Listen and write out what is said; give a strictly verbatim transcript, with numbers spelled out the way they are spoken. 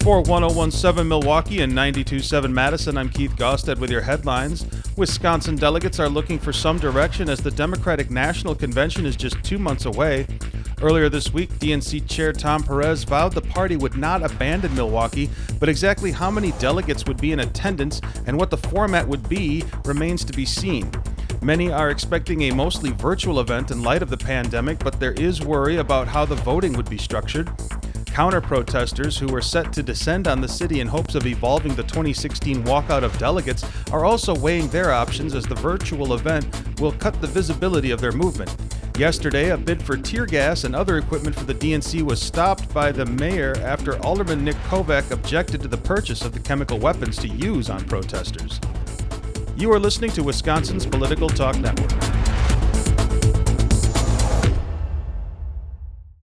For one oh one point seven Milwaukee and ninety-two point seven Madison, I'm Keith Gostad with your headlines. Wisconsin delegates are looking for some direction as the Democratic National Convention is just two months away. Earlier this week, D N C Chair Tom Perez vowed the party would not abandon Milwaukee, but exactly how many delegates would be in attendance and what the format would be remains to be seen. Many are expecting a mostly virtual event in light of the pandemic, but there is worry about how the voting would be structured. Counter-protesters who were set to descend on the city in hopes of evolving the twenty sixteen walkout of delegates are also weighing their options as the virtual event will cut the visibility of their movement. Yesterday, a bid for tear gas and other equipment for the D N C was stopped by the mayor after Alderman Nick Kovac objected to the purchase of the chemical weapons to use on protesters. You are listening to Wisconsin's Political Talk Network.